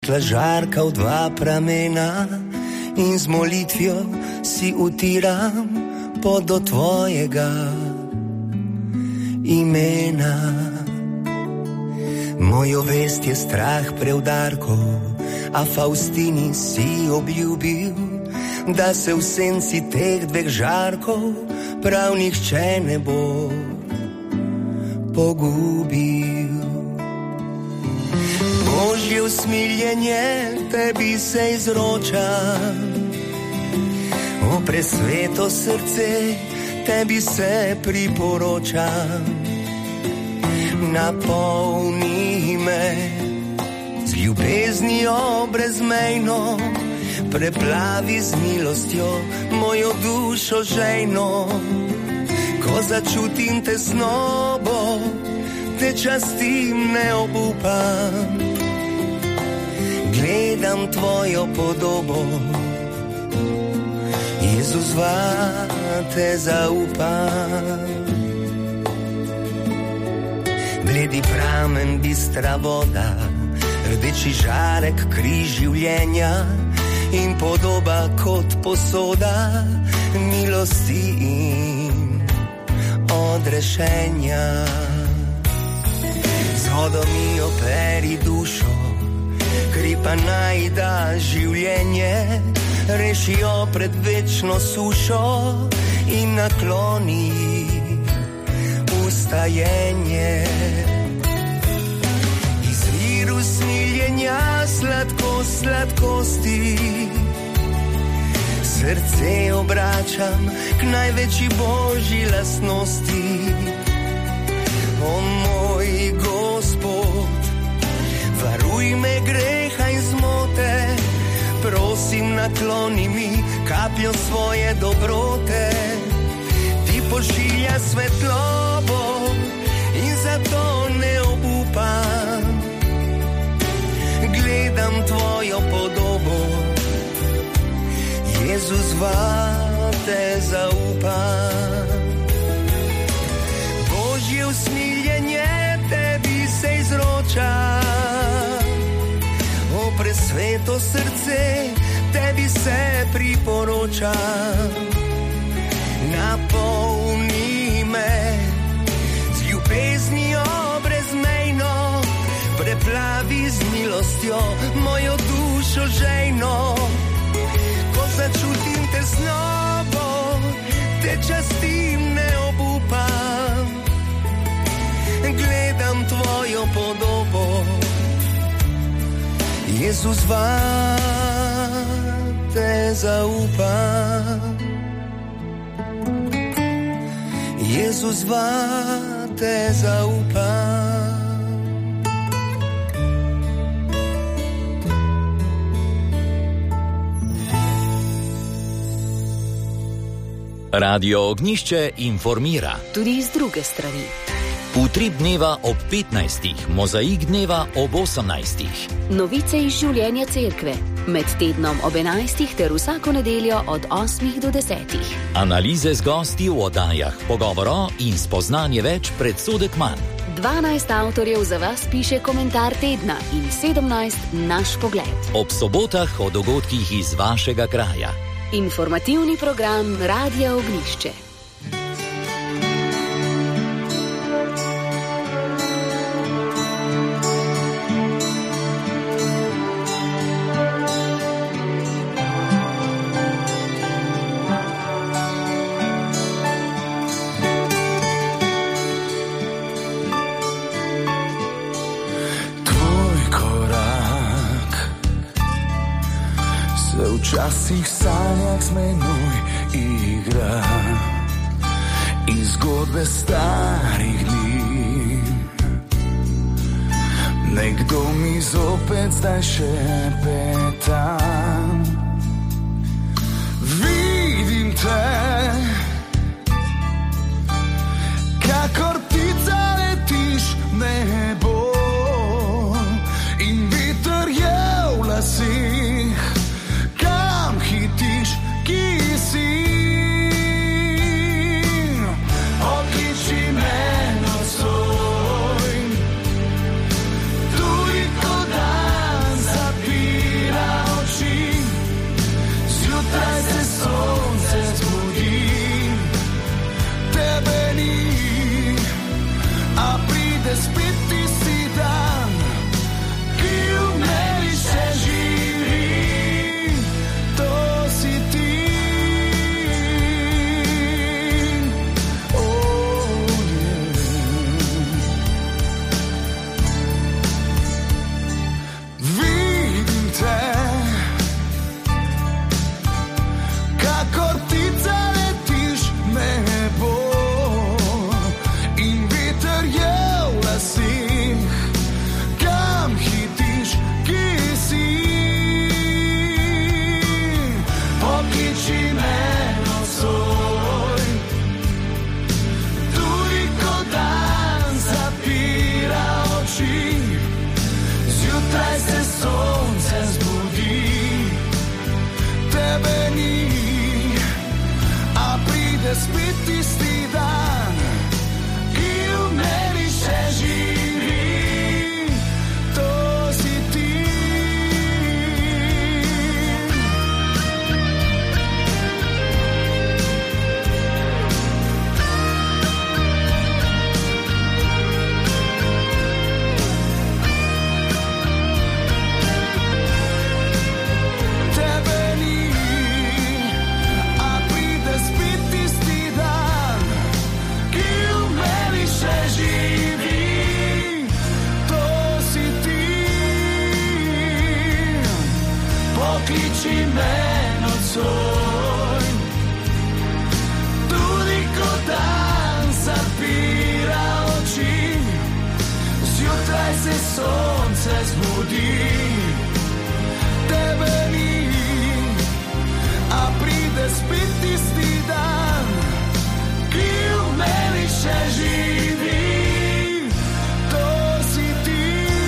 tla žarka v dva pramena in z molitvijo si utiram pot do tvojega imena. Mojo vest je strah preudarkov, a Faustini si obljubil, da se v senci teh dveh žarkov prav nihče ne bo pogubil. Božje usmiljenje tebi se izročam, o presveto srce tebi se priporočam. Napolni me z ljubeznijo brezmejno, preplavi z milostjo mojo dušo žejno. Ko začutim tesnobo, te častim, ne obupam. Gledam tvojo podobo, Jezus, vate zaupam. Bledi pramen, bistra voda, rdeči žarek, križ življenja in podoba kot posoda milosti in odrešenja. Z vodo mi operi dušo, kri pa naj da življenje, reši jo pred večno sušo in nakloni ustajenje. Izvir usmiljenja, sladkost sladkosti, srce obračam k največji božji lastnosti. O moj Gospod, varuj me greha in zmote, prosim, nakloni mi kapljo svoje dobrote. Ti pošilja svetlobo in zato ne obupam. Gledam tvojo podobo, Jezus, vate zaupam. Božje usmiljenje tebi se izroča, o presveto srce tebi se priporoča. Napolni me z ljubeznijo brezmejno, preplavi z milostjo mojo dušo žejno. Ko začutim tesnobo, te častim, ne obupam. Gledam tvojo podobo, Jezus, vate zaupam. Jezus, vate zaupam. Radio Ognjišče informira. Tudi iz druge strani. Utrip dneva ob 15, mozaik dneva ob 18. Novice iz življenja cerkve. Med tednom ob 11 ter vsako nedeljo od 8 do 10. Analize z gosti v oddajah, pogovoro in spoznanje več, predsodek manj. 12 avtorjev za vas piše komentar tedna in 17 naš pogled. Ob sobotah o dogodkih iz vašega kraja. Informativni program Radia Ognjišče. Včasih sanjah z menoj igra iz zgodbe starih dni. Nekdo mi zopet zdaj šepeta. Vidim te, kakor ptica letiš v nebo in veter je v lasih. Hitiš, ki si. Okliči me nocoj, tuj ko dan zapi. pokliči me nocoj. Tudi ko dan zapira oči, zjutraj se sonce zbudi. Tebe ni, a pride spet tisti dan, ki v meni še živi. To si ti.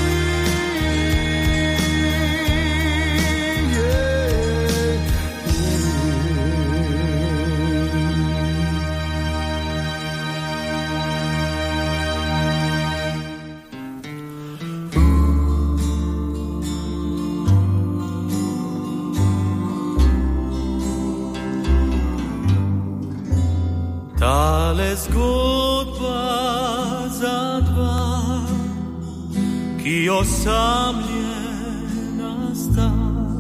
Tale zgodba za dva, ki osamljena sta,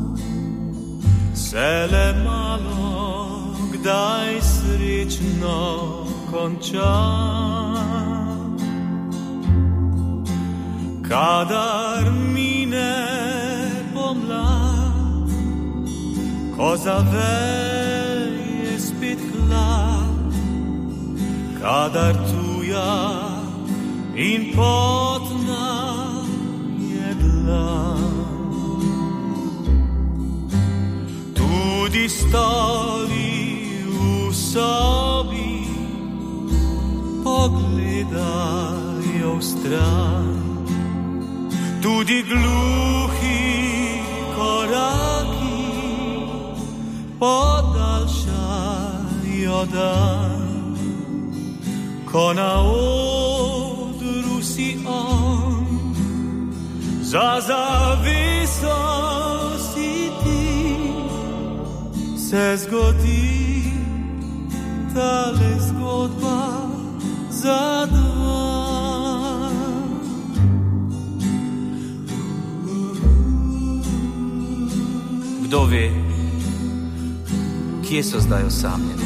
se le malo kdaj srečno konča. Kadar mine pomlad, ko zaveje spet hlad, kadar tuja in potna je dlan. Tudi stoli v sobi pogledajo vstran, tudi gluhi koraki podaljšajo dan. Ko na odru si on, za zaveso si ti, se zgodi tale zgodba za dva. Kdo ve, kje so zdaj osamljeni?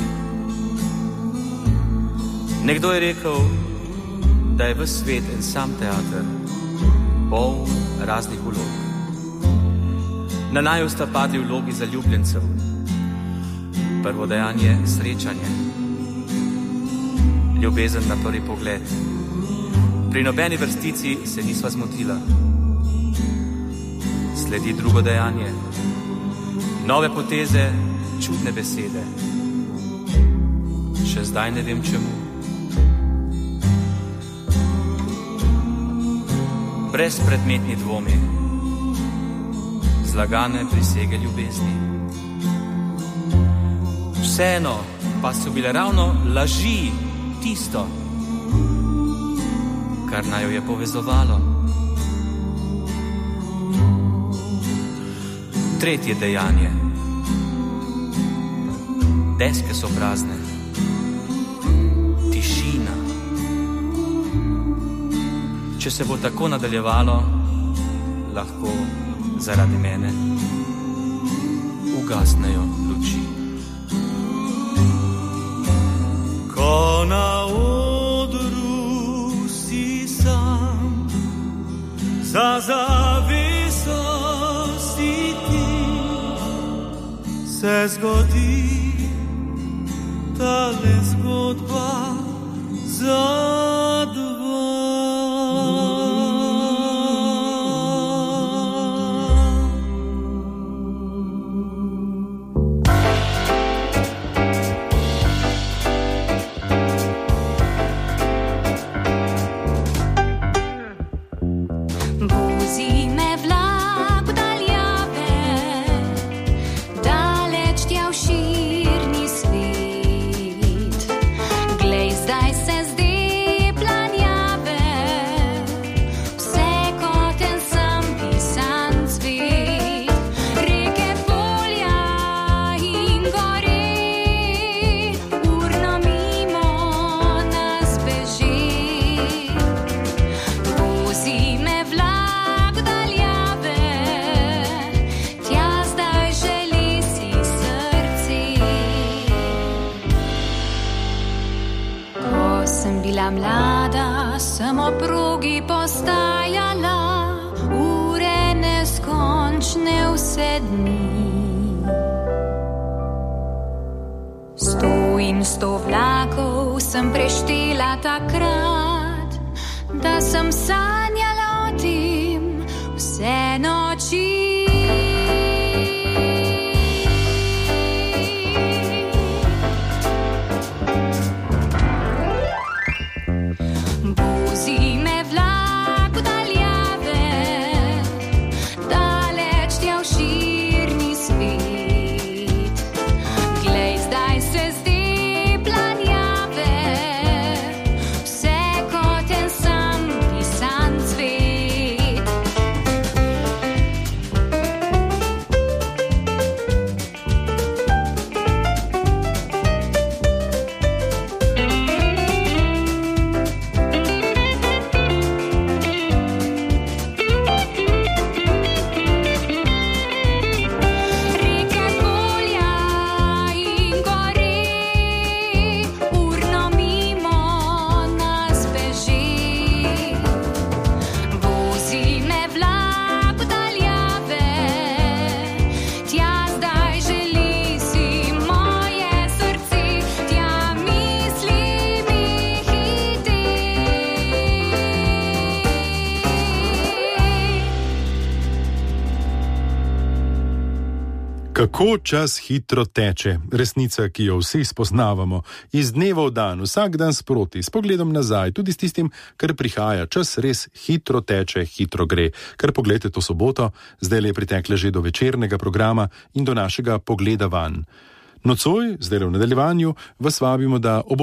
Nekdo je rekel, da je ves svet en sam teater, poln raznih vlog. Na naju sta padli vlogi zaljubljencev. Prvo dejanje srečanje, ljubezen na prvi pogled. Pri nobeni vrstici se nisva zmotila. Sledi drugo dejanje, nove poteze, čudne besede. Še zdaj ne vem čemu. Brezpredmetni dvomi, zlagane prisege ljubezni. Vseeno pa so bile ravno laži tisto, kar naju je povezovalo. Tretje dejanje. Deske so prazne. Tišina. Če se bo tako nadaljevalo, lahko zaradi mene ugasnejo luči. Ko na odru si sam, za zaveso si ti, se zgodi tale zgodba za dva. Mlada sem ob progi postajala, ure neskončne vse dni. 100 vlakov sem preštela takrat, da sem sanjala o tem vse noči. Kako čas hitro teče, resnica, ki jo vsi spoznavamo, iz dneva v dan, vsak dan sproti, s pogledom nazaj, tudi s tistim, kar prihaja, čas res hitro teče, hitro gre. Kar pogledajte to soboto, zdaj je pritekla že do večernega programa in do našega pogleda van. Nocoj, zdaj v nadaljevanju, vas vabimo, da ob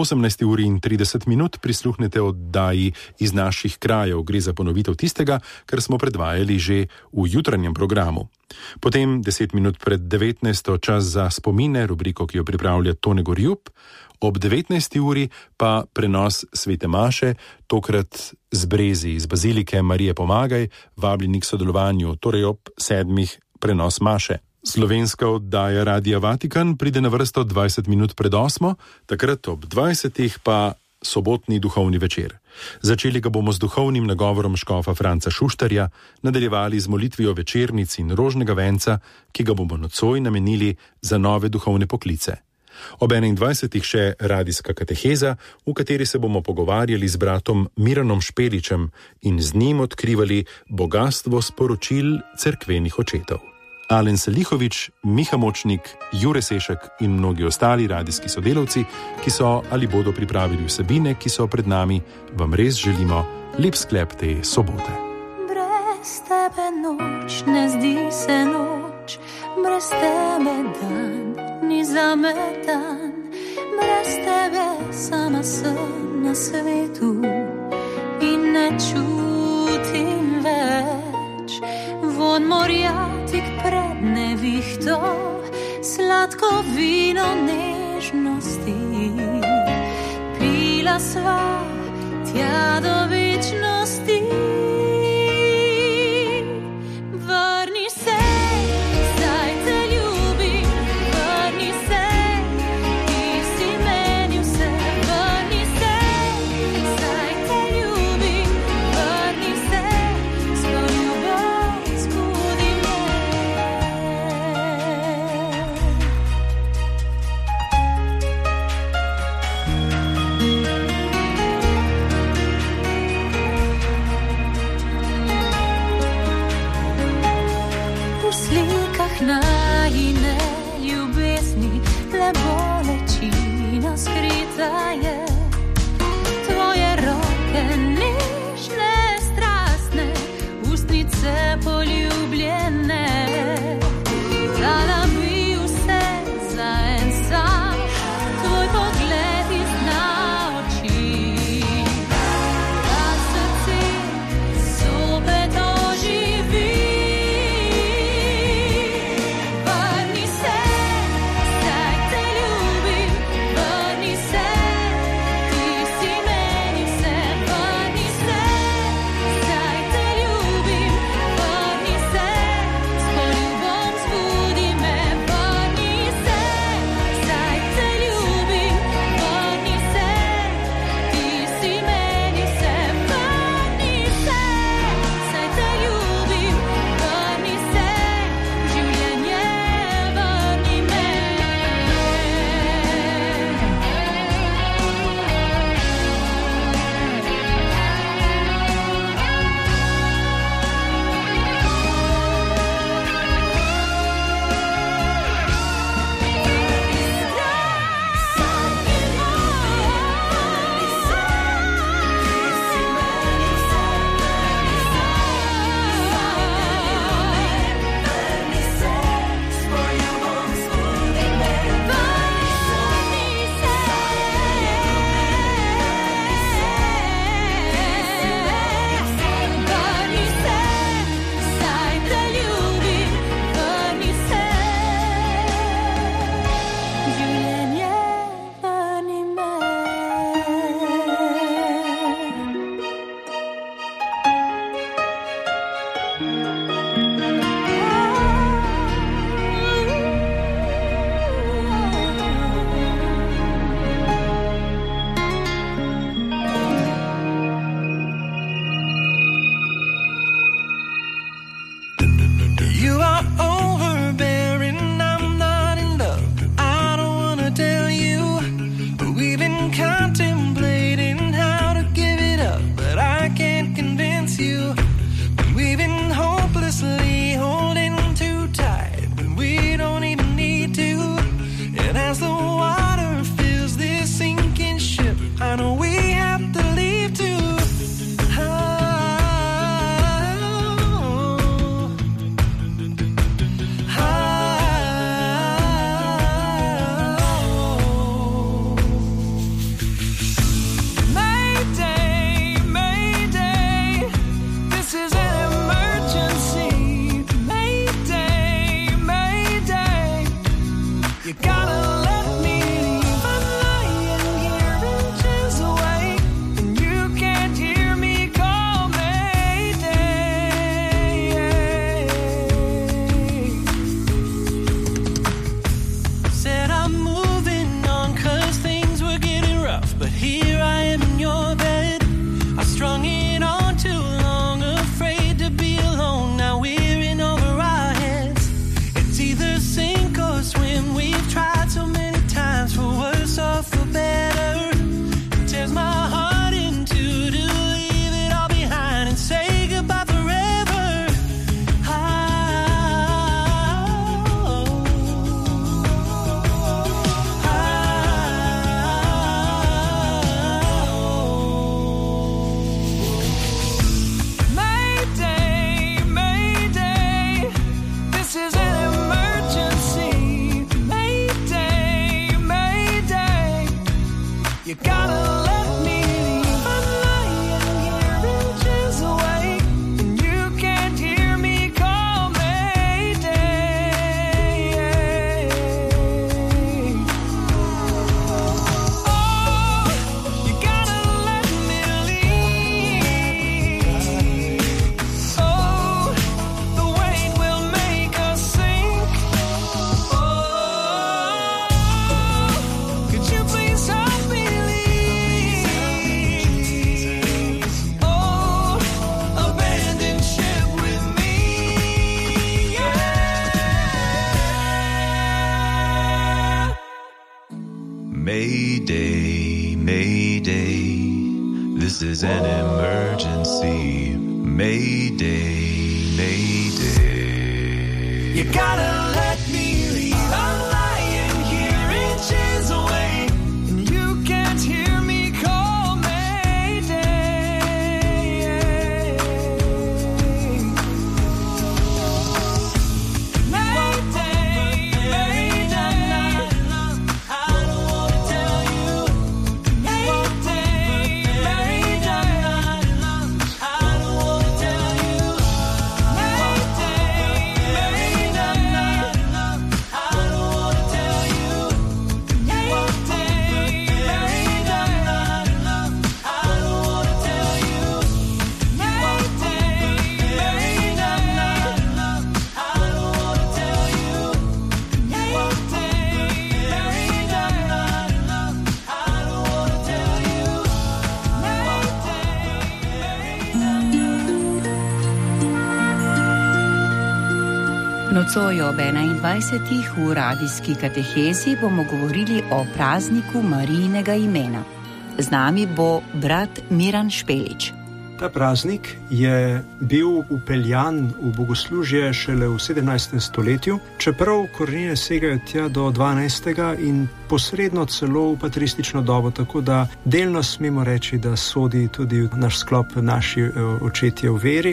18:30 prisluhnete oddaji iz naših krajev. Gre za ponovitev tistega, kar smo predvajali že v jutranjem programu. Potem 10 minut pred 19. čas za spomine, rubriko, ki jo pripravlja Tone Gorjup. Ob 19. uri pa prenos svete maše, tokrat z Brezi, iz bazilike Marije Pomagaj, vabljeni k sodelovanju, torej ob 7. prenos maše. Slovenska oddaja Radia Vatikan pride na vrsto 20 minut pred 8, takrat ob 20. pa sobotni duhovni večer. Začeli ga bomo z duhovnim nagovorom škofa Franca Šuštarja, nadaljevali z molitvijo večernic in rožnega venca, ki ga bomo nocoj namenili za nove duhovne poklice. Ob 21. še radijska kateheza, v kateri se bomo pogovarjali z bratom Miranom Špeličem in z njim odkrivali bogastvo sporočil cerkvenih očetov. Alen Selihovič, Miha Močnik, Jure Sešek in mnogi ostali radijski sodelavci, ki so ali bodo pripravili vsebine, ki so pred nami, vam res želimo lep sklep te sobote. Brez tebe noč ne zdi se noč, brez tebe dan ni zame dan, brez tebe sama sem na svetu in ne čutim več von morja. Tik pred nevihto, sladko vino nežnosti, pila sva tja do večnosti. Vrni se, zdaj te ljubim, vrni se, ti si meni vse. Vrni se, zdaj te ljubim, vrni se, svo ljubav zbudi me. V slikah najine ljubezni le bolečina skrita je. Tvoje roke nežne, strastne, ustnice poljubljene. Dala bi vse za en sam, tvoj pogled iz dna oči. Da srce zopet oživi. Vrni se, zdaj te ljubim, vrni se, ti si meni vse. Vrni You gotta let me leave. I'm lying here inches away, and you can't hear me call Mayday. Oh, you gotta let me leave. Oh, the weight will make us sink. Oh, could you please help me leave? Oh, abandon ship with me. Yeah. Mayday, Mayday, this is an emergency. Mayday, Mayday. You gotta let me leave. I'm lying here inches away, and you can't hear me call Mayday. Mayday, Mayday. I don't wanna tell you. Mayday, Mayday. I don't wanna tell you. Mayday, Mayday. I don't wanna tell you. Mayday, Mayday. I don't wanna tell you. Mayday, Mayday. I don't wanna tell you. Mayday, Nocoj ob 21. v radijski katehezi bomo govorili o prazniku Marijinega imena. Z nami bo brat Miran Špelič. Ta praznik je bil vpeljan v bogoslužje šele v 17. stoletju, čeprav korenine segajo tja do 12. in posredno celo v patristično dobo, tako da delno smemo reči, da sodi tudi v naš sklop naši očetje v veri.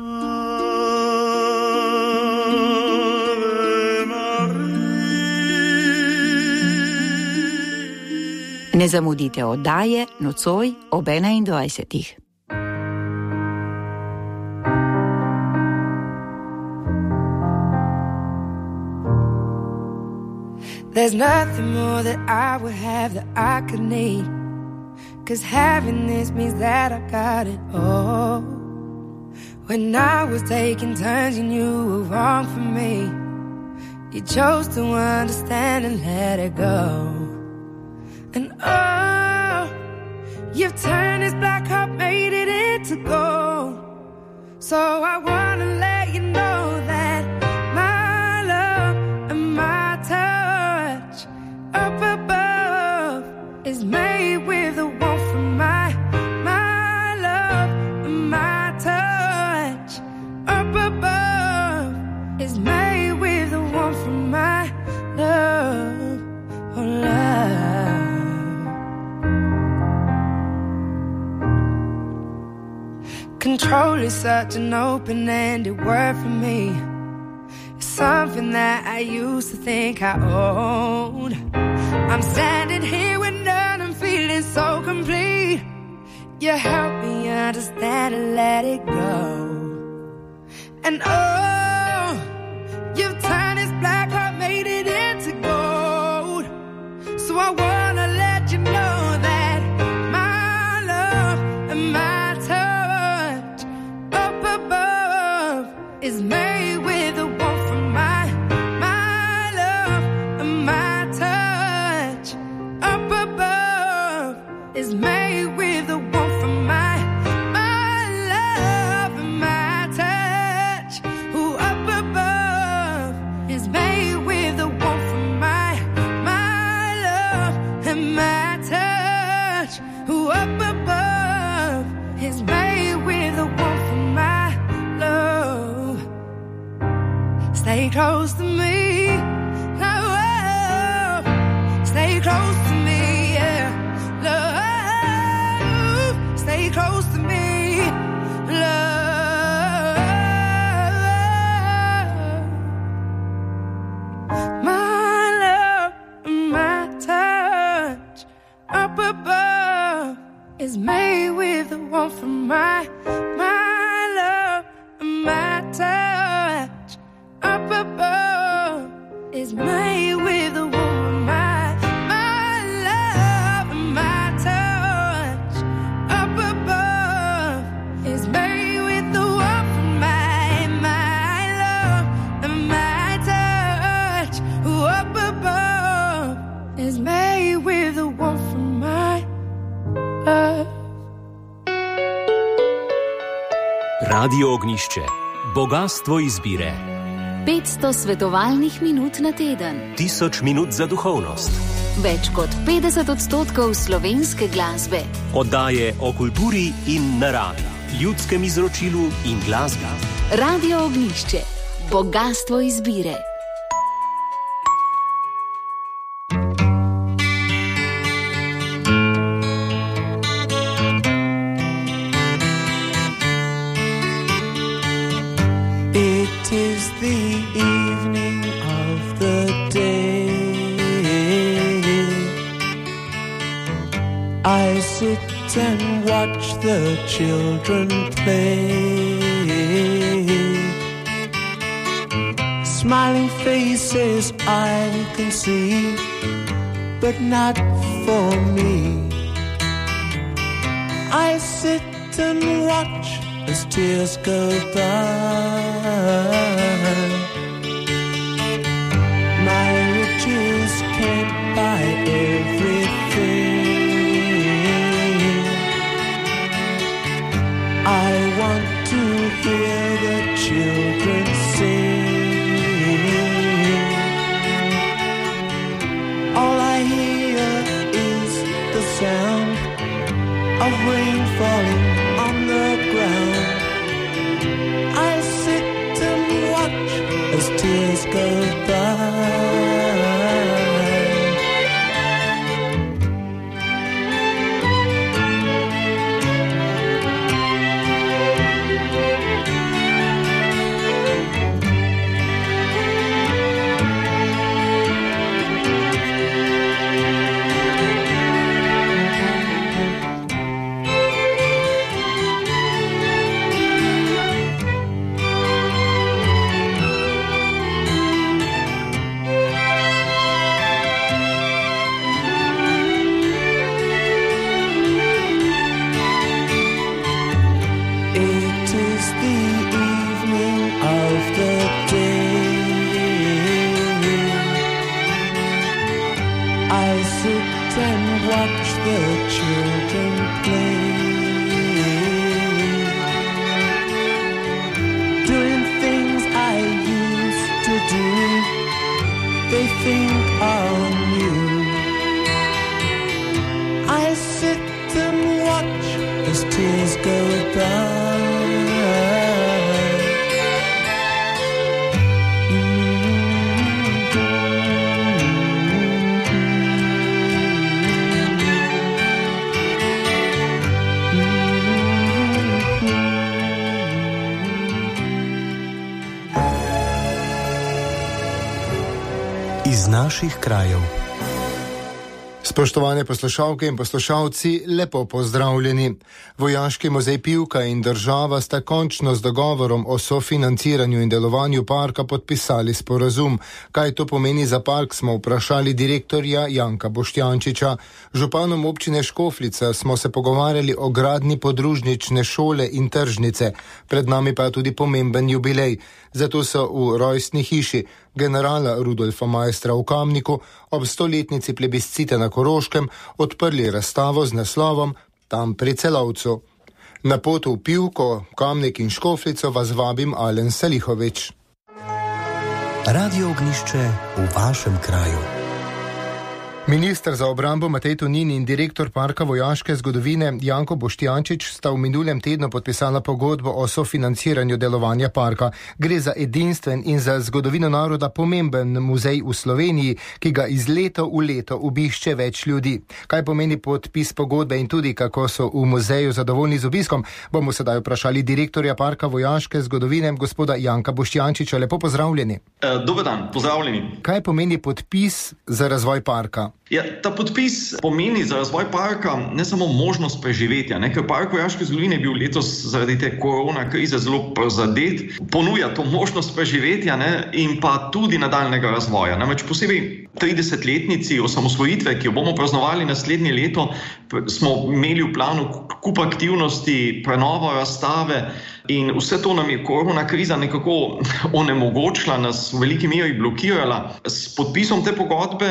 Ne zamudite oddaje nocoj ob 21. There's nothing more that I would have that I could need, 'cause having this means that I got it all. When I was taking turns, you knew were wrong for me. You chose to understand and let it go. And oh, you've turned this black heart, made it into gold. So I wanna let you know that my love and my touch up above is made with the warmth from my love and my touch up above is made with the warmth from my love. Oh, love. Control is such an open-ended word for me. It's something that I used to think I owned. I'm standing here with none and feeling so complete. You help me understand and let it go. And oh, you've turned this black heart, made it into gold. So I wanna let you know that my love and my touch up above is made with the warmth from my love and my touch up above is made with the warmth from my love and my touch. Who up above is made with the warmth from my love and my touch. Who up above is made with the warmth from my love. Stay close to me, love. Stay close to me, yeah, love. Stay close to me, love. My love, my touch up above is made with the warmth from my love, and my touch up above is made with the warmth from my love, and my touch up above is made with the warmth from my love, and my touch up above is made with the warmth from my love. Radio Ognjišče. Bogastvo izbire. 500 svetovalnih minut na teden. 1000 minut za duhovnost. Več kot 50% slovenske glasbe. Oddaje o kulturi in naravi, ljudskem izročilu in glasbi. Radio Ognjišče. Bogastvo izbire. I sit and watch the children play. Smiling faces I can see, but not for me. I sit and watch as tears go by. My riches can't buy everything. I want to hear the children sing. All I hear is the sound of rain falling on the ground. I sit and watch as tears go by. Iz naših krajev. Spoštovane poslušalke in poslušalci, lepo pozdravljeni. Vojaški muzej Pivka in država sta končno z dogovorom o sofinanciranju in delovanju parka podpisali sporazum. Kaj to pomeni za park, smo vprašali direktorja Janka Boštjančiča. Županom občine Škofljica smo se pogovarjali o gradnji podružnične šole in tržnice. Pred nami pa je tudi pomemben jubilej. Zato so v rojstni hiši generala Rudolfa Maistra v Kamniku ob 100-letnici plebiscite na Koroškem odprli razstavo z naslovom Tam pri Celovcu. Na potu v Pivko, Kamnik in Škofljico vas vabim Alen Salihovič. Radio Ognjišče v vašem kraju. Minister za obrambo Matej Tonin in direktor Parka vojaške zgodovine Janko Boštjančič sta v minulem tednu podpisala pogodbo o sofinanciranju delovanja parka. Gre za edinstven in za zgodovino naroda pomemben muzej v Sloveniji, ki ga iz leta v leto obišče več ljudi. Kaj pomeni podpis pogodbe in tudi kako so v muzeju zadovoljni z obiskom, bomo sedaj vprašali direktorja Parka vojaške zgodovine, gospoda Janka Boštjančiča. Lepo pozdravljeni. Dober dan, pozdravljeni. Kaj pomeni podpis za razvoj parka? Ja, ta podpis pomeni za razvoj parka ne samo možnost preživetja, ker park vojaške zgodovine je bil letos zaradi te korona krize zelo prizadet, ponuja to možnost preživetja in pa tudi nadaljnega razvoja. Namreč posebej 30-letnici osamosvojitve, ki jo bomo praznovali naslednje leto, smo imeli v planu kup aktivnosti, prenovo razstave in vse to nam je korona kriza nekako onemogočila, nas v veliki meri blokirala. S podpisom te pogodbe,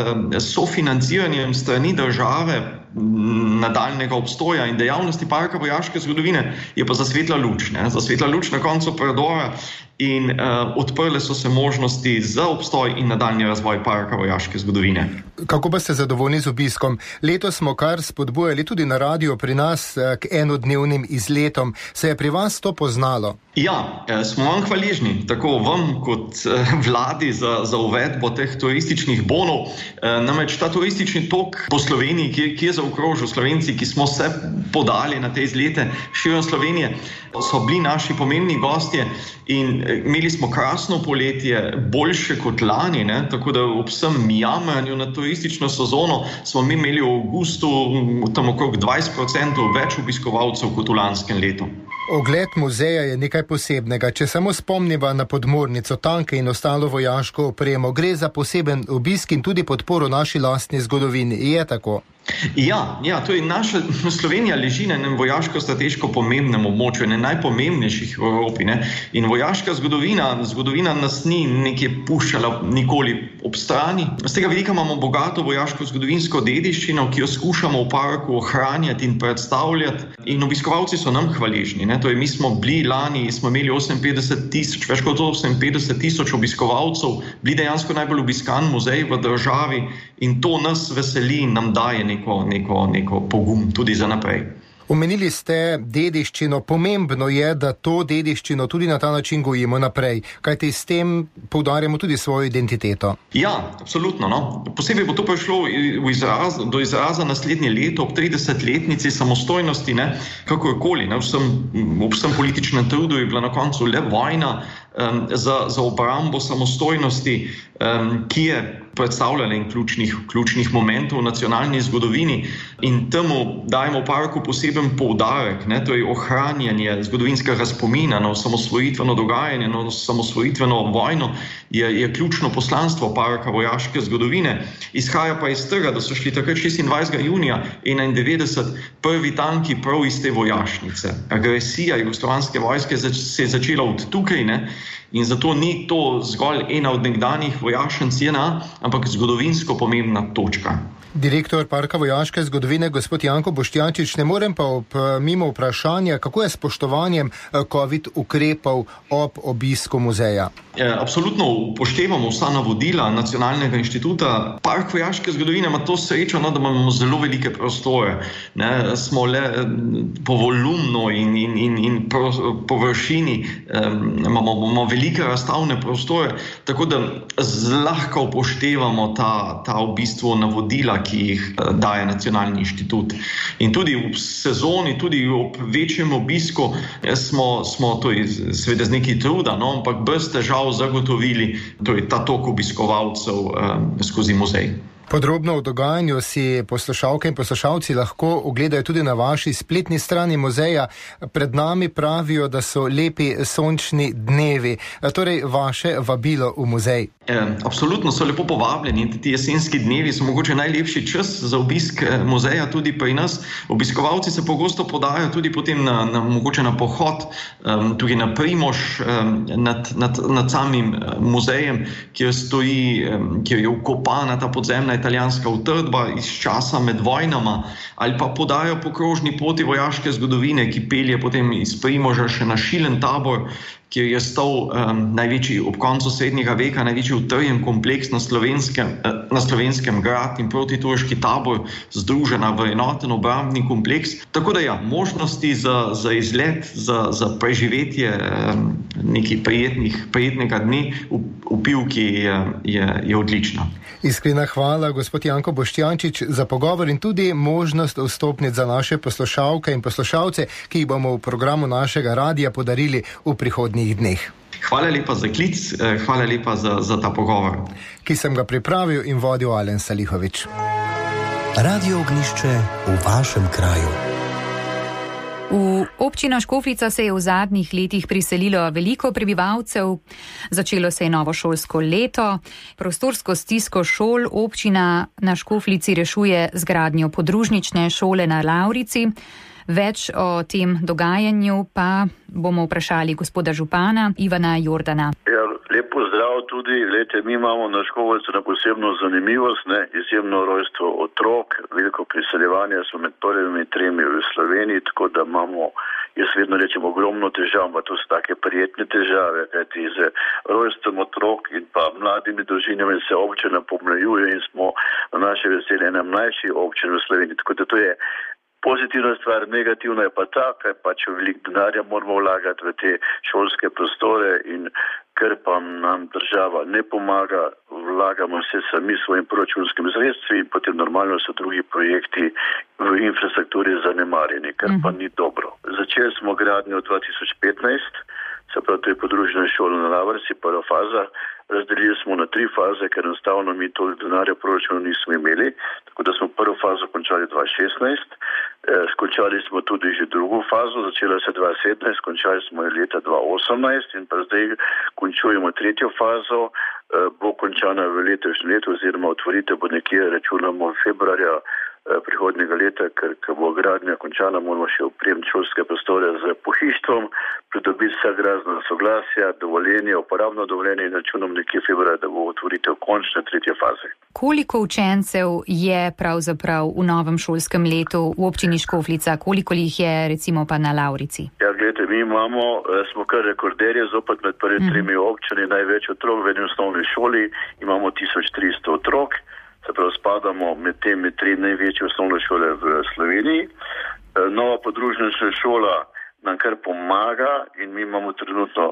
sofinanciranjem strani države nadaljnega obstoja in dejavnosti parka vojaške zgodovine je pa zasvetla luč. Zasvetla luč na koncu predora in odprle so se možnosti za obstoj in nadaljni razvoj parka vojaške zgodovine. Kako pa ste zadovoljni z obiskom? Letos smo kar spodbujali tudi na radiju pri nas k enodnevnim izletom. Se je pri vas to poznalo? Ja, smo vam hvaležni, tako vam kot vladi za uvedbo teh turističnih bonov. Namreč ta turistični tok po Sloveniji, ki je zaokrožil Slovenci, ki smo se podali na te izlete širom Slovenije, so bili naši pomembni gostje in imeli smo krasno poletje, boljše kot lani, tako da ob vsem jamranju na turistično sezono smo mi imeli v avgustu tam okrog 20% več obiskovalcev kot v lanskem letu. Ogled muzeja je nekaj posebnega. Če samo spomniva na podmornico, tanke in ostalo vojaško opremo, gre za poseben obisk in tudi podporo naši lastni zgodovini. Je tako? Ja, to je naša Slovenija leži na enem vojaško-strateško pomembnem območju, ne najpomembnejših v Evropi. In vojaška zgodovina nas ni nekje puščala nikoli ob strani. Z tega vidika imamo bogato vojaško-zgodovinsko dediščino, ki jo skušamo v parku ohranjati in predstavljati. In obiskovalci so nam hvaležni. Torej, mi smo bili lani, smo imeli 58,000, več kot 58,000 obiskovalcev, bili dejansko najbolj obiskan muzej v državi in to nas veseli in nam daje neko pogum tudi za naprej. Omenili ste dediščino. Pomembno je, da to dediščino tudi na ta način gojimo naprej, kajti s tem poudarjamo tudi svojo identiteto. Ja, absolutno. Posebej bo to prišlo do izraza naslednje leto ob 30-letnici samostojnosti, kakorkoli. Ob vsem političnem trudu je bila na koncu le vojna za obrambo samostojnosti, ki je predstavljala in ključnih momentov v nacionalni zgodovini in temu dajemo v parku poseben poudarek, torej ohranjanje zgodovinskega spomina na osamosvojitveno dogajanje, na osamosvojitveno vojno je ključno poslanstvo parka vojaške zgodovine. Izhaja pa iz tega, da so šli takrat 26. junija 1991 prvi tanki prav iz te vojašnice. Agresija jugoslovanske vojske se je začela od tukaj, in zato ni to zgolj ena od nekdanjih vojašnic JNA, ampak zgodovinsko pomembna točka. Direktor Parka vojaške zgodovine, gospod Janko Boštjančič, ne morem pa mimo vprašanja, kako je s spoštovanjem COVID ukrepov ob obisku muzeja? Absolutno upoštevamo vsa navodila Nacionalnega inštituta. Park vojaške zgodovine ima to srečo, da imamo zelo velike prostore. Smo le po volumnu in površini, imamo velike razstavne prostore, tako da zlahka upoštevamo ta v bistvu navodila, ki jih daje Nacionalni inštitut. In tudi v sezoni, tudi ob večjem obisku smo to seveda z nekaj truda, ampak brez težav zagotovili ta tok obiskovalcev skozi muzej. Podrobno o dogajanju si poslušalke in poslušalci lahko ogledajo tudi na vaši spletni strani muzeja. Pred nami pravijo, da so lepi sončni dnevi. Torej, vaše vabilo v muzej. Absolutno so lepo povabljeni. Ti jesenski dnevi so mogoče najlepši čas za obisk muzeja tudi pri nas. Obiskovalci se pogosto podajo tudi potem mogoče na pohod, tudi na Primož, nad samim muzejem, kjer je vkopana ta podzemna italijanska utrdba iz časa med vojnama, ali pa podajo po krožni poti vojaške zgodovine, ki pelje potem iz Primoža še na Šilen tabor, kjer je stal največji ob koncu srednjega veka, največji utrjen kompleks na Slovenskem grad in protiturški tabor, združena v enoten obrambni kompleks. Tako da možnosti za izlet, za preživetje nekaj prijetnega dne v Pivki je odlična. Iskrena hvala, gospod Janko Boštjančič, za pogovor in tudi možnost vstopnic za naše poslušalke in poslušalce, ki jih bomo v programu našega radija podarili v prihodnjih dneh. Hvala lepa za klic, hvala lepa za ta pogovor. Ki sem ga pripravil in vodil Alen Salihovič. Radio Ognišče v vašem kraju. V občino Škofljica se je v zadnjih letih priselilo veliko prebivalcev. Začelo se je novo šolsko leto. Prostorsko stisko šol občina na Škofljici rešuje z gradnjo podružnične šole na Lavrici. Več o tem dogajanju pa bomo vprašali gospoda župana Ivana Jordana. Ja, lep pozdrav tudi. Lete, mi imamo na Škofljici na posebno zanimivost, izjemno rojstvo otrok, veliko priseljevanja, smo med prvimi 3 v Sloveniji, tako da imamo, jaz vedno rečem, ogromno težav, pa to so take prijetne težave, kajti z rojstvom otrok in pa mladimi družinami se občina pomlajuje in smo na naše veselje ena mlajših občin v Sloveniji, tako da to je pozitivna stvar, negativna je pa ta, ker pač veliko denarja moramo vlagati v te šolske prostore in ker pa nam država ne pomaga, vlagamo se sami svojim proračunskim sredstvi in potem normalno so drugi projekti v infrastrukturi zanemarjeni, kar pa ni dobro. Začeli smo gradnjo 2015, se pravi, to je podružna šola na Lavrici, prva faza. Razdelili smo na 3 faze, ker enostavno mi toliko denarja v proračunu nismo imeli, tako da smo prvo fazo končali 2016, skončali smo tudi že drugo fazo, začela se 2017, končali smo je leta 2018 in pa zdaj končujemo 3. fazo, bo končana v letošnjem letu oziroma otvoritev bo nekje, računamo februarja prihodnjega leta, ker bo gradnja končana, moramo še opremiti šolske prostore z pohištvom, pridobiti vsa razna soglasja, dovoljenje, uporabno dovoljenje in računamo nekje februarja, da bo otvoritev končne 3. faze. Koliko učencev je pravzaprav v novem šolskem letu v občini Škofljica? Koliko jih je recimo pa na Lavrici? Ja, gledajte, mi smo kar rekorderje, zopet med prvimi 3 občini, največ otrok v eni osnovni šoli, imamo 1300 otrok. Se pravi, spadamo med temi 3 največje osnovne šole v Sloveniji. Nova podružnična šola nam kar pomaga in mi imamo trenutno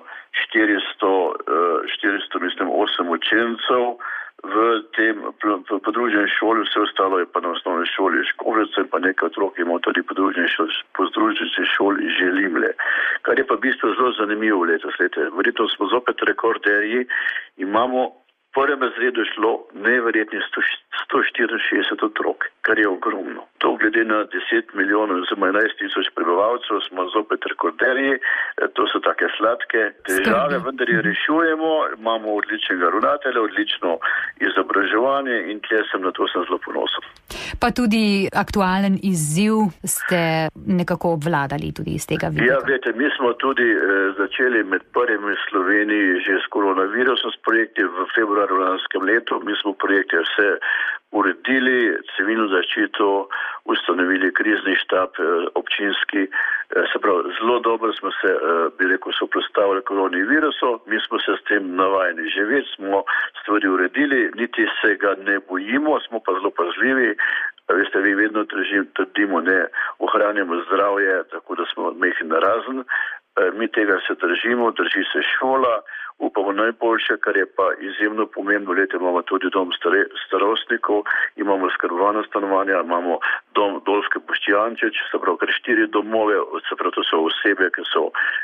408 učencev v tem podružni šoli, vse ostalo je pa na osnovni šoli Škofljica in pa nekaj otrok imamo tudi podružnični šoli Želimlje. Kar je pa v bistvu zelo zanimivo letos. Verjetno smo zopet rekorderji, imamo v prvem razredu šlo neverjetnih 164 otrok, kar je ogromno. To glede na 10 milijonov, oziroma 11 tisoč prebivalcev, smo zopet rekorderji, to so take sladke težave, vendar je rešujemo, imamo odličnega ravnatelja, odlično izobraževanje in na to sem zelo ponosen. Pa tudi aktualen izziv ste nekako obvladali tudi iz tega vidika. Ja, veste, mi smo tudi začeli med prvimi v Sloveniji že s koronavirusom s projekti v februarju lanskem letu. Mi smo projekte vse uredili, civilno zaščito, ustanovili krizni štab občinski, se pravi, zelo dobro smo se, soprostavili koronavirusu, mi smo se s tem navajeni živeti, smo stvari uredili, niti se ga ne bojimo, smo pa zelo pazljivi. Veste, vi vedno trdimo, ohranjamo zdravje, tako da smo mehni narazen. Mi tega se držimo, drži se šola, upamo najboljše, kar je pa izjemno pomembno. Imamo tudi dom starostnikov, imamo skrbovana stanovanja, imamo dom Dolske Boščjančič, se pravi kar 4 domove, se pravi to so osebe, ki so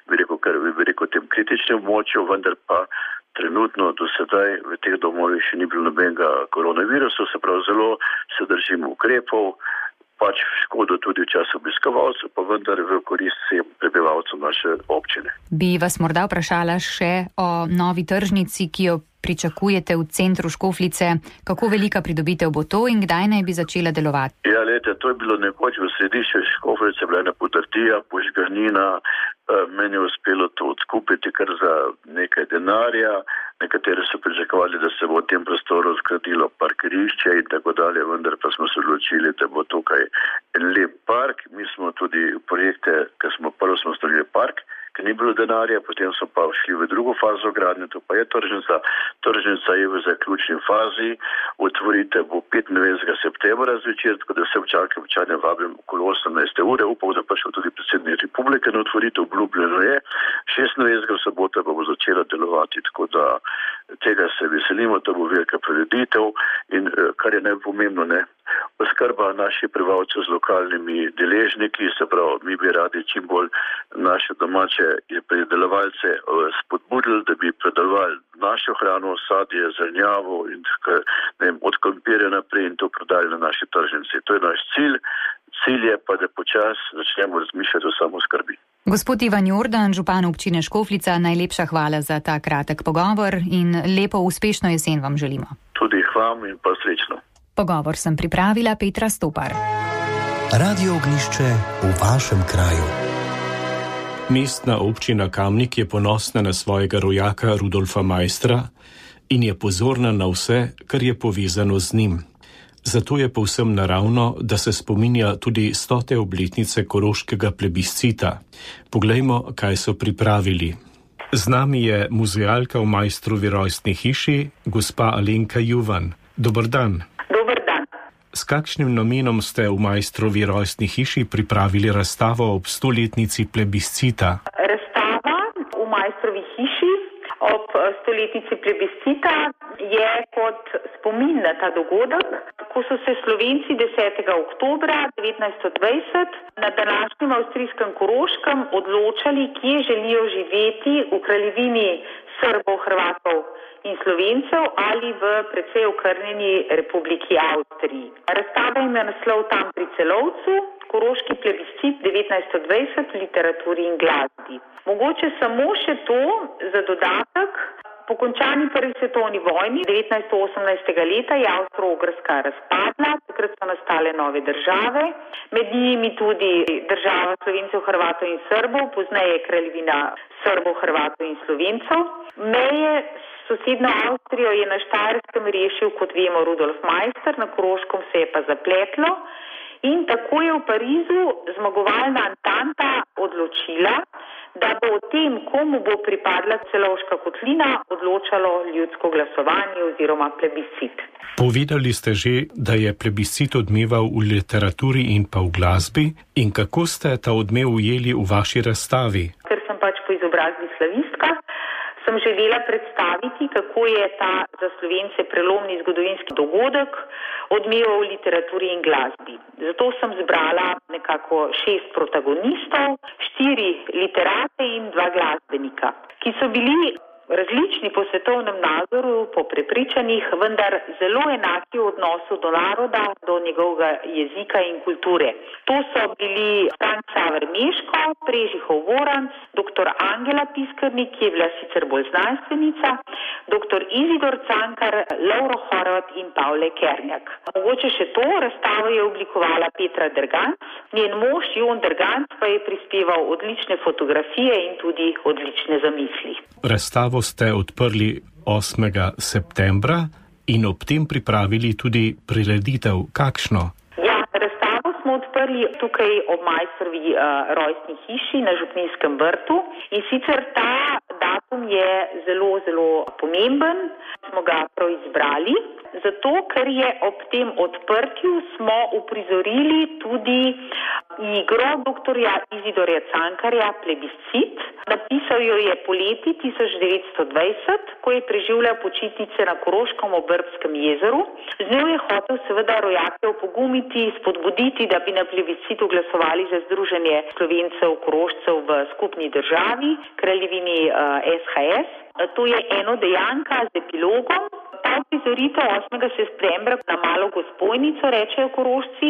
v tem kritičnem območju, vendar pa trenutno do sedaj v teh domovih še ni bilo nobenega koronavirusa, se pravi zelo se držimo ukrepov, pač v škodo tudi v času obiskovalcev, pa vendar v korist vsem prebivalcem naše občine. Bi vas morda vprašala še o novi tržnici, ki jo pričakujete v centru Škofljice. Kako velika pridobitev bo to in kdaj naj bi začela delovati? Ja, to je bilo nekoč v središču Škofljice, bila ena podrtija, požganina, meni je uspelo to odkupiti kar za nekaj denarja. Nekateri so pričakovali, da se bo v tem prostoru zgradilo parkirišče in tako dalje, vendar pa smo se odločili, da bo tukaj en lep park. Mi smo tudi projekte, prvo smo storili park, ker ni bilo denarja, potem smo pa šli v drugo fazo gradnje, to pa je tržnica. Tržnica je v zaključni fazi, otvoritev bo 25. septembra zvečer, tako da se občane vabim okoli 18. ure, upam, da prišel tudi predsednik republike na otvoritev, obljubljeno je. 26. sobota pa bo začela delovati, tako da tega se veselimo, to bo velika prireditev in kar je najpomembno, oskrba naših prebivalcev z lokalnimi deležniki, se pravi, mi bi radi čim bolj naše domače pridelovalce spodbudili, da bi predelovali našo hrano, sadje, zelenjavo in od krompirja naprej in to prodali na naši tržnici. To je naš cilj. Cilj je pa, da počasi začnemo razmišljati o samooskrbi. Gospod Ivan Jordan, župan občine Škofljica, najlepša hvala za ta kratek pogovor in lepo uspešno jesen vam želimo. Tudi hvala in pa srečno. Pogovor sem pripravila Petra Stopar. Radio Ognjišče v vašem kraju. Mestna občina Kamnik je ponosna na svojega rojaka Rudolfa Maistra in je pozorna na vse, kar je povezano z njim. Zato je povsem naravno, da se spominja tudi 100. obletnice koroškega plebiscita. Poglejmo, kaj so pripravili. Z nami je muzealka v Maistrovi rojstni hiši, gospa Alenka Juvan. Dober dan. Dober dan. S kakšnim namenom ste v Maistrovi rojstni hiši pripravili razstavo ob 100-letnici plebiscita? Razstava v Maistrovi hiši ob 100-letnici plebiscita je kot spomin na ta dogodek, ko so se Slovenci 10. oktobra 1920 na današnjem avstrijskem Koroškem odločali, kje želijo živeti v kraljevini Srbov, Hrvatov in Slovencev ali v precej okrnjeni republiki Avstriji. Razstava ima naslov Tam pri Celovcu, Koroški plebiscit 1920 v literaturi in glasbi. Mogoče samo še to za dodatek. Po končani prvi svetovni vojni 1918. leta je Avstro-Ogrska razpadla, takrat so nastale nove države, med njimi tudi država Slovencev, Hrvatov in Srbov, pozneje kraljevina Srbov, Hrvatov in Slovencev. Meje s sosednjo Avstrijo je na Štajerskem rešil, kot vemo, Rudolf Maister, na Koroškem se je pa zapletlo. In tako je v Parizu zmagovalna Antanta odločila, da bo o tem, komu bo pripadla Celovška kotlina, odločalo ljudsko glasovanje oziroma plebiscit. Povedali ste že, da je plebiscit odmeval v literaturi in pa v glasbi. In kako ste ta odmev ujeli v vaši razstavi? Ker sem pač po izobrazbi slavistka, sem želela predstaviti, kako je ta za Slovence prelomni zgodovinski dogodek odmeval v literaturi in glasbi. Zato sem zbrala nekako 6 protagonistov, 4 literate in 2 glasbenika, ki so bili različni po svetovnem nazoru, po prepričanjih, vendar zelo enaki v odnosu do naroda, do njegovega jezika in kulture. To so bili Franc Xaver Meško, Prežihov Voranc, dr. Angela Piskrnik, ki je bila sicer bolj znanstvenica, dr. Izidor Cankar, Lovro Horvat in Pavle Kernjak. Mogoče še to, razstavo je oblikovala Petra Derganc, njen mož Jon Derganc pa je prispeval odlične fotografije in tudi odlične zamisli. Razstavo ste odprli 8. septembra in ob tem pripravili tudi prireditev. Kakšno? Ja, razstavo smo odprli tukaj ob Maistrovi rojstni hiši na Župnijskem vrtu in sicer ta datum je zelo, zelo pomemben, smo ga prav izbrali, zato ker je ob tem odprtju smo uprizorili tudi igro dr. Izidorja Cankarja Plebiscit. Napisal jo je poleti 1920, ko je preživljal počitnice na Koroškem ob Vrbskem jezeru. Z njo je hotel seveda rojake opogumiti, spodbuditi, da bi na plebiscitu glasovali za združenje Slovencev, Korošcev v skupni državi, kraljevini SHS. To je enodejanka z epilogom. Ta uprizoritev 8. septembra na Malo Gospojnico, rečejo Korošci,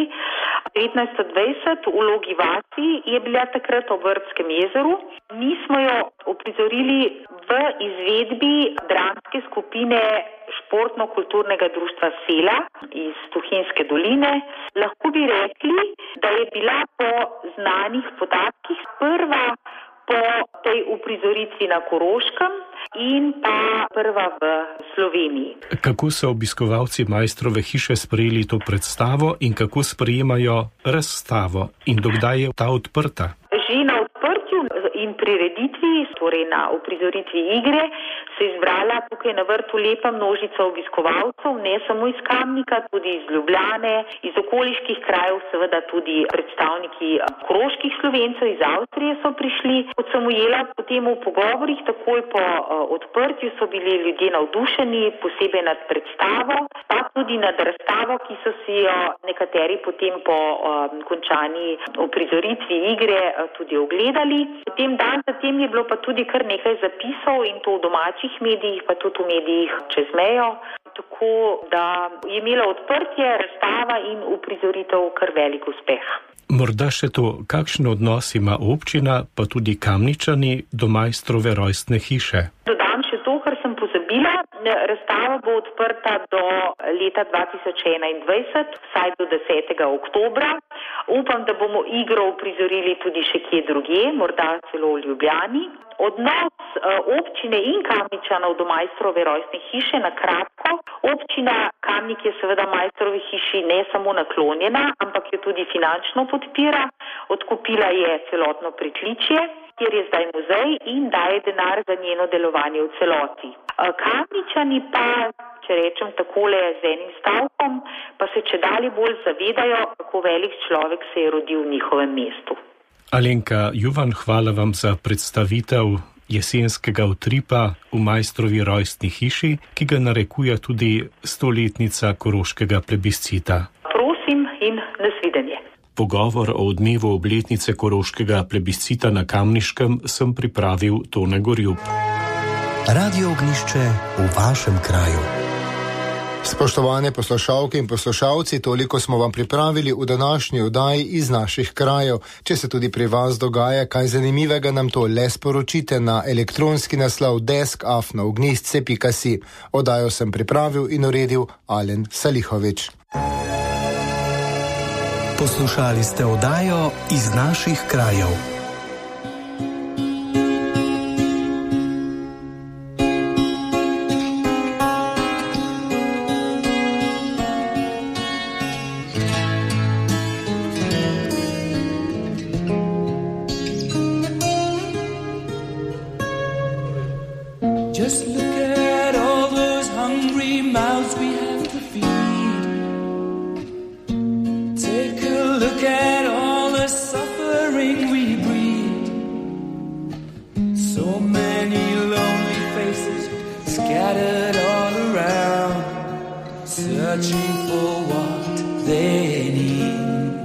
1920 v Logi vasi je bila takrat ob Vrbskem jezeru. Mi smo jo uprizorili v izvedbi dramske skupine Športno-kulturnega društva Sela iz Tuhinjske doline. Lahko bi rekli, da je bila po znanih podatkih prva po tej uprizoritvi na Koroškem in pa prva v Sloveniji. Kako so obiskovalci Maistrove hiše sprejeli to predstavo in kako sprejemajo razstavo in dokdaj je ta odprta? Že na odprtju in prireditvi, torej na uprizoritvi igre, se je zbrala tukaj na vrtu lepa množica obiskovalcev, ne samo iz Kamnika, tudi iz Ljubljane, iz okoliških krajev, seveda tudi predstavniki koroških Slovencev iz Avstrije so prišli. Kot sem ujela potem v pogovorih, takoj po odprtju so bili ljudje navdušeni, posebej nad predstavo, pa tudi nad razstavo, ki so si jo nekateri potem po končani uprizoritvi igre tudi ogledali. Potem dan zatem je bilo pa tudi kar nekaj zapisov in to v domačih medijih, pa tudi v medijih čez mejo. Tako da je imela odprtje, razstava in uprizoritev kar velik uspeh. Morda še to, kakšen odnos ima občina, pa tudi Kamničani do Maistrove rojstne hiše? Dodam še to, kar sem pozabila. Razstava bo odprta do leta 2021, vsaj do 10. oktobra. Upam, da bomo igro uprizorili tudi še kje drugje, morda celo v Ljubljani. Odnos občine in Kamničanov do Maistrove rojstne hiše na kratko. Občina Kamnik je seveda Maistrovi hiši ne samo naklonjena, ampak jo tudi finančno podpira. Odkupila je celotno pritličje, kjer je zdaj muzej in daje denar za njeno delovanje v celoti. Kamničani pa, če rečem takole z enim stavkom, pa se čedalje bolj zavedajo, kako velik človek se je rodil v njihovem mestu. Alenka Juvan, hvala vam za predstavitev jesenskega utripa v Maistrovi rojstni hiši, ki ga narekuje tudi 100-letnica koroškega plebiscita. Prosim in nasvidenje. Pogovor o dnevu obletnice koroškega plebiscita na Kamniškem sem pripravil Tone Gorjup. Radio Ognjišče v vašem kraju. Spoštovane poslušalke in poslušalci, toliko smo vam pripravili v današnji oddaji iz naših krajev. Če se tudi pri vas dogaja kaj zanimivega, nam to le sporočite na elektronski naslov desk@ognjišče.si. Oddajo sem pripravil in uredil Alen Salihovič. Poslušali ste oddajo iz naših krajev. Just look at all those hungry mouths we have to feed. Take a look at all the suffering we breed. So many lonely faces scattered all around, searching for what they need.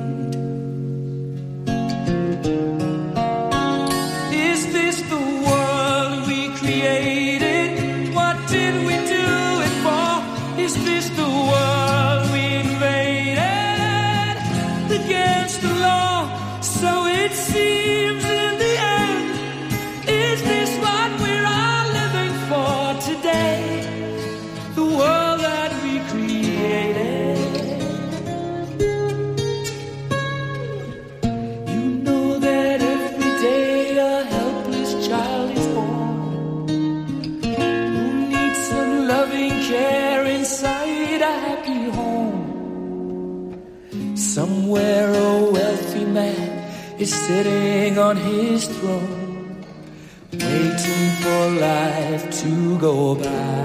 Is this the world we created? What did we do it for? Is this the world we invaded against the law? So it seems in the end. Is this what we're all living for today? The world that we created. You know that every day a helpless child is born, who needs some loving care inside a happy home. Somewhere a wealthy man is sitting on his throne, waiting for life to go by.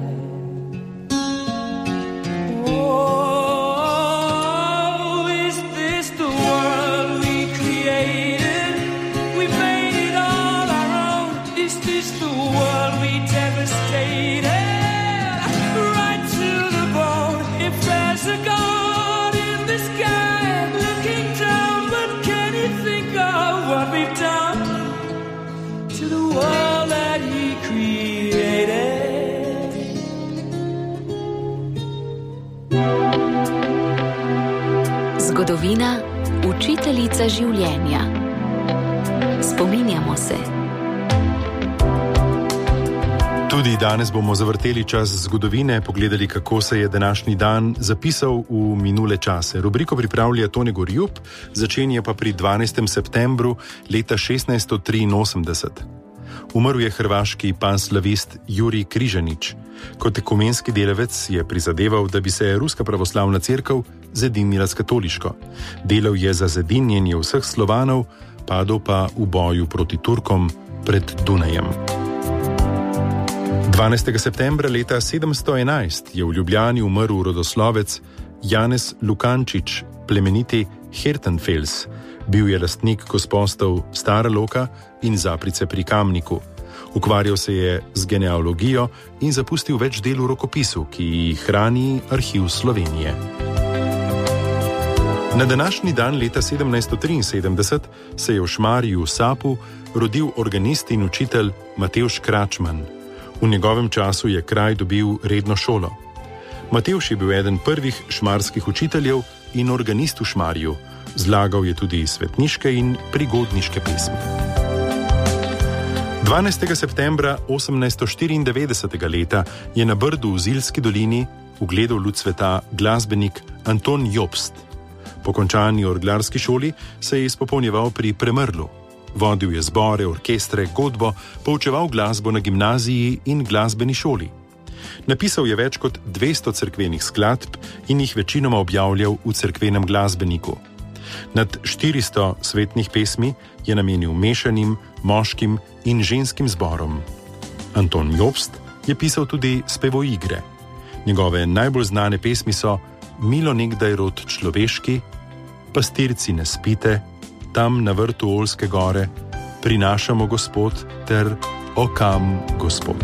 Oh, is this the world we created? We made it all our own. Is this the world we devastated? Right to the bone. If there's a God in the sky looking down, what can he think of what we've done to the world that he created? Zgodovina, učiteljica življenja. Spominjamo se. Tudi danes bomo zavrteli čas zgodovine, pogledali, kako se je današnji dan zapisal v minule čase. Rubriko pripravlja Tone Gorjup, začenja pa pri 12. septembru leta 1683. Umrl je hrvaški panslavist Jurij Križanič. Kot ekumenski delavec je prizadeval, da bi se ruska pravoslavna cerkev zedinila s katoliško. Delal je za zedinjenje vseh Slovanov, padel pa v boju proti Turkom pred Dunajem. 12. septembra leta 711 je v Ljubljani umrl rodoslovec Janez Lukančič, plemeniti Hertenfels. Bil je lastnik gospostov Stara Loka in Zaprice pri Kamniku. Ukvarjal se je z genealogijo in zapustil več del v rokopisu, ki jih hrani Arhiv Slovenije. Na današnji dan leta 1773 se je v Šmarju v Sapu rodil organist in učitelj Matevž Kračman. V njegovem času je kraj dobil redno šolo. Matevž je bil eden prvih šmarskih učiteljev in organist v Šmarju. Zlagal je tudi svetniške in prigodniške pesmi. 12. septembra 1894. leta je na Brdu v Zilski dolini ugledal luč sveta glasbenik Anton Jobst. Po končani orglarski šoli se je izpopolnjeval pri Premrlu. Vodil je zbore, orkestre, godbo, poučeval glasbo na gimnaziji in glasbeni šoli. Napisal je več kot 200 cerkvenih skladb in jih večinoma objavljal v Cerkvenem glasbeniku. Nad 400 svetnih pesmi je namenil mešanim, moškim in ženskim zborom. Anton Jobst je pisal tudi spevoigre. Njegove najbolj znane pesmi so Milo nekdaj rod človeški, Pastirci ne spite, Tam na vrtu Olske gore, Prinašamo Gospod ter O kam Gospod.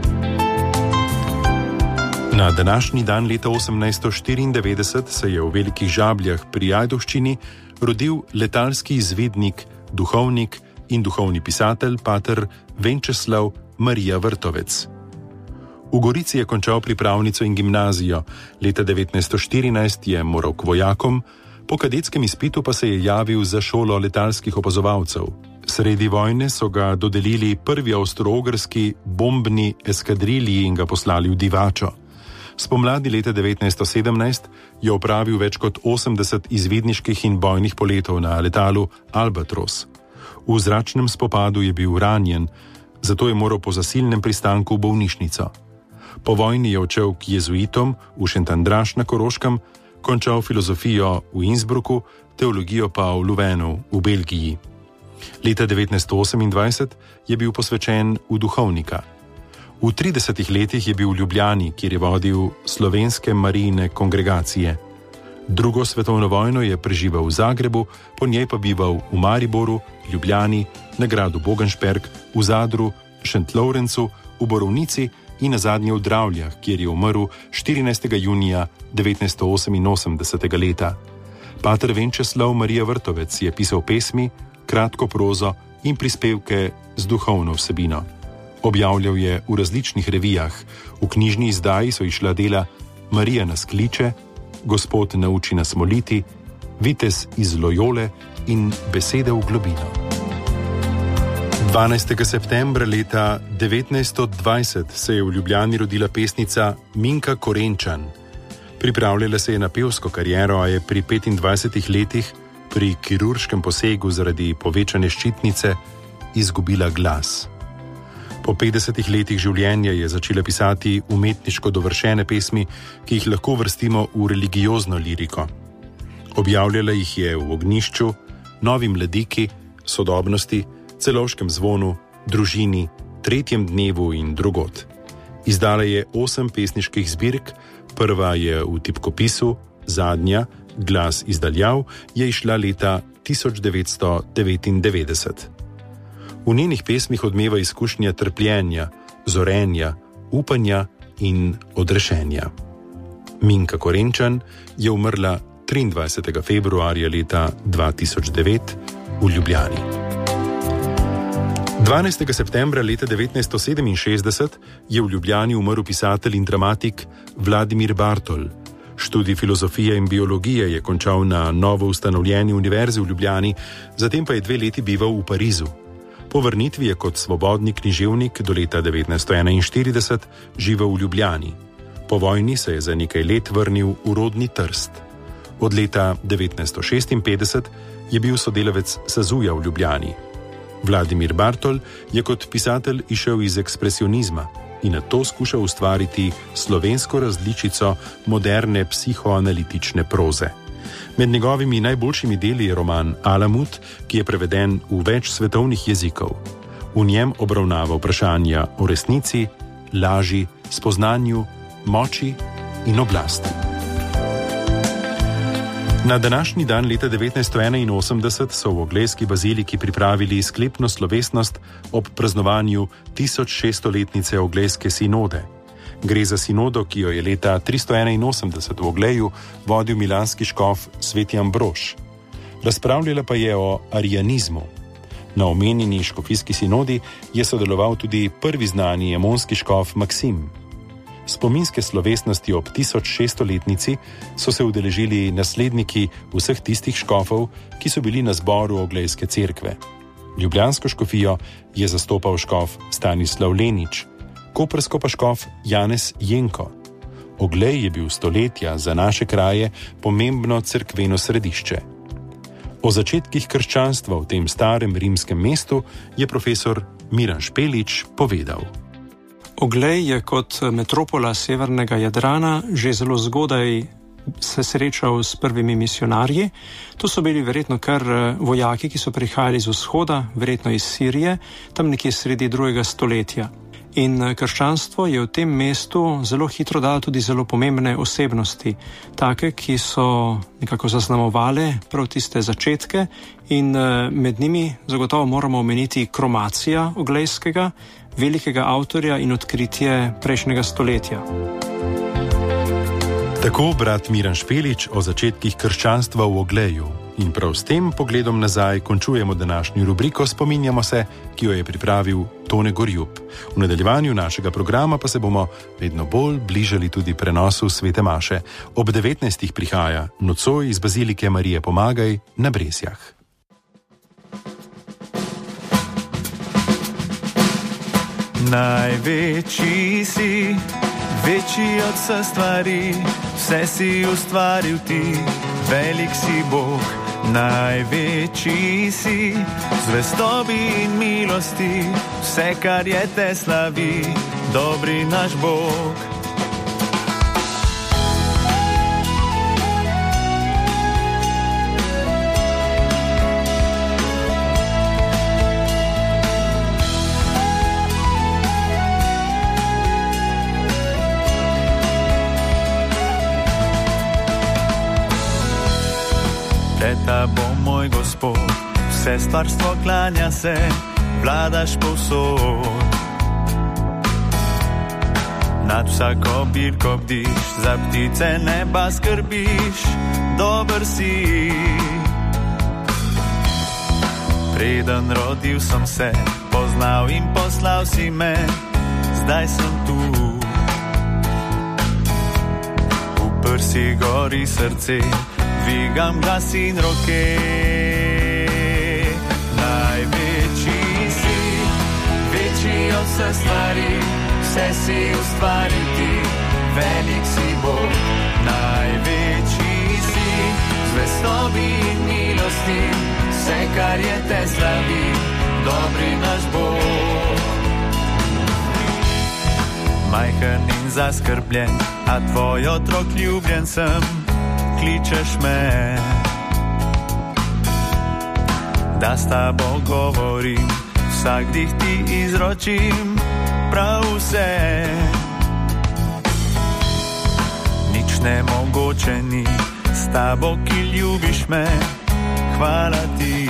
Na današnji dan leta 1894 se je v Velikih Žabljah pri Ajdovščini rodil letalski izvidnik, duhovnik in duhovni pisatelj pater Venčeslav Marija Vrtovec. V Gorici je končal pripravnico in gimnazijo, leta 1914 je moral k vojakom, po kadetskem izpitu pa se je javil za šolo letalskih opazovalcev. Sredi vojne so ga dodelili prvi avstro-ogrski bombni eskadrilji in ga poslali v Divačo. Spomladi leta 1917 je opravil več kot 80 izvidniških in bojnih poletov na letalu Albatros. V zračnem spopadu je bil ranjen, zato je moral po zasilnem pristanku v bolnišnico. Po vojni je odšel k jezuitom v Šentandraž na Koroškem, končal filozofijo v Innsbrucku, teologijo pa v Louvenu v Belgiji. Leta 1928 je bil posvečen v duhovnika. V 30 letih je bil v Ljubljani, kjer je vodil slovenske marijine kongregacije. Drugo svetovno vojno je preživel v Zagrebu, po njej pa bival v Mariboru, Ljubljani, na gradu Bogenšperk, v Zadru, Šentlovrencu, v Borovnici in nazadnje v Dravljah, kjer je umrl 14. junija 1988. leta. Pater Venčeslav Marija Vrtovec je pisal pesmi, kratko prozo in prispevke z duhovno vsebino. Objavljal je v različnih revijah, v knjižni izdaji so išla dela Marija nas kliče, Gospod nauči nas moliti, Vitez iz Lojole in Besede v globino. 12. septembra leta 1920 se je v Ljubljani rodila pesnica Minka Korenčan. Pripravljala se je na pevsko kariero, a je pri 25 letih pri kirurškem posegu zaradi povečane ščitnice izgubila glas. Po 50 letih življenja je začela pisati umetniško dovršene pesmi, ki jih lahko vrstimo v religiozno liriko. Objavljala jih je v Ognjišču, Novi mladiki, Sodobnosti, Celovškem zvonu, Družini, Tretjem dnevu in drugod. Izdala je 8 pesniških zbirk, prva je v tipkopisu, zadnja, Glas izdaljav, je izšla leta 1999. V njenih pesmih odmeva izkušnja trpljenja, zorenja, upanja in odrešenja. Minka Korenčan je umrla 23. februarja leta 2009 v Ljubljani. 12. septembra leta 1967 je v Ljubljani umrl pisatelj in dramatik Vladimir Bartol. Študij filozofije in biologije je končal na novo ustanovljeni univerzi v Ljubljani, zatem pa je 2 leti bival v Parizu. Po vrnitvi je kot svobodni književnik do leta 1941 živel v Ljubljani. Po vojni se je za nekaj let vrnil v rodni Trst. Od leta 1956 je bil sodelavec Sazuja v Ljubljani. Vladimir Bartol je kot pisatelj išel iz ekspresionizma in na to skušal ustvariti slovensko različico moderne psihoanalitične proze. Med njegovimi najboljšimi deli je roman Alamut, ki je preveden v več svetovnih jezikov. V njem obravnava vprašanja o resnici, laži, spoznanju, moči in oblasti. Na današnji dan leta 1981 so v Oglejski baziliki pripravili sklepno slovesnost ob praznovanju 1600-letnice Oglejske sinode. Gre za sinodo, ki jo je leta 381 v Ogleju vodil milanski škof Sveti Ambrož. Razpravljala pa je o arijanizmu. Na omenjeni škofijski sinodi je sodeloval tudi prvi znani emonski škof Maksim. Spominske slovesnosti ob 1600-letnici so se udeležili nasledniki vseh tistih škofov, ki so bili na zboru Oglejske cerkve. Ljubljansko škofijo je zastopal škof Stanislav Lenič, koprsko pa škof Janez Jenko. Oglej je bil stoletja za naše kraje pomembno cerkveno središče. O začetkih krščanstva v tem starem rimskem mestu je profesor Miran Špelič povedal. Oglej je kot metropola severnega Jadrana že zelo zgodaj se srečal s prvimi misionarji. To so bili verjetno kar vojaki, ki so prihajali z vzhoda, verjetno iz Sirije, tam nekje sredi 2. stoletja. In krščanstvo je v tem mestu zelo hitro dalo tudi zelo pomembne osebnosti, take, ki so nekako zaznamovale prav tiste začetke, in med njimi zagotovo moramo omeniti Kromacija Oglejskega, velikega avtorja in odkritje prejšnjega stoletja. Tako brat Miran Špelič o začetkih krščanstva v Ogleju. In prav s tem pogledom nazaj končujemo današnjo rubriko Spominjamo se, ki jo je pripravil Tone Gorjup. V nadaljevanju našega programa pa se bomo vedno bolj bližali tudi prenosu svete maše. Ob 19. prihaja nocoj iz bazilike Marije Pomagaj na Brezjah. Največji si, večji od vseh stvari, vse si ustvaril ti, velik si Bog. Največji si, zvestobi in milosti, vse, kar je te slavi, dobri naš Bog. Leta bo moj Gospod, vse stvarstvo klanja se, vladaš povsod. Nad vsako bilko bdiš, za ptice neba skrbiš, dober si. Preden rodil sem se, poznal in poslal si me, zdaj sem tu. V prsi gori srce, dvigam glas in roke. Največji si, večji od vseh stvari, vse si ustvaril ti, velik si Bog. Največji si, zvestobi in milosti, vse, kar je te slavi, dobri naš Bog. Majhen in zaskrbljen, a tvoj otrok ljubljen sem, kličeš me, da s tabo govorim, vsak dih ti izročim, prav vse. Nič nemogoče ni, s tabo, ki ljubiš me, hvala ti.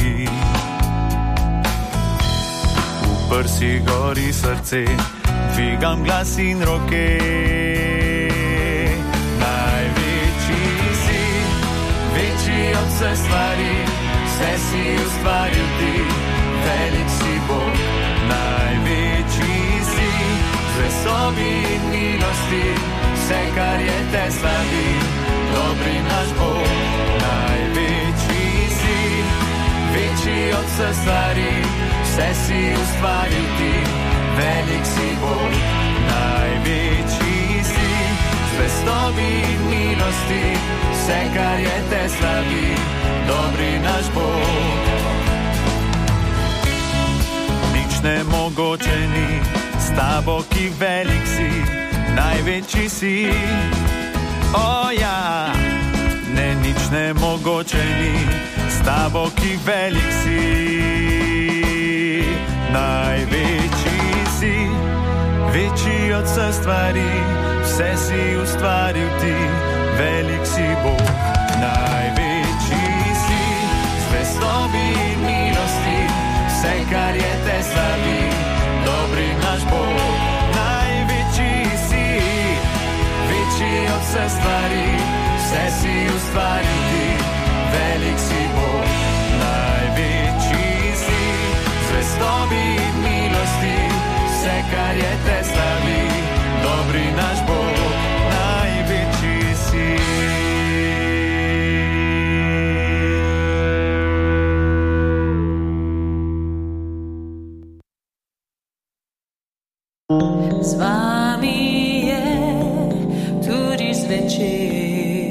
V prsi gori srce, dvigam glas in roke. Od vse stvari, vse si ustvaril ti, velik si Bog. Največji si, zvestobi in milosti, vse, kar je te slavi, dobri naš Bog. Največji si, večji od vse stvari, vse si ustvaril ti, velik si Bog. Največji si, zvestobi in milosti, vse, kar je te slavi, dobri naš Bog. Nič nemogoče ni, s tabo, ki velik si, največji si. O ja, ne, nič nemogoče ni, s tabo, ki velik si. Največji si, večji od vseh stvari, vse si ustvaril ti, velik si Bog. Največji si, zvestobi in milosti, vse, kar je te slavi, dobri naš Bog. Največji si, večji od vseh stvari, vse si ustvaril ti, velik si Bog. Največji si, zvestobi in milosti, vse, kar je te slavi, dobri naš Bog.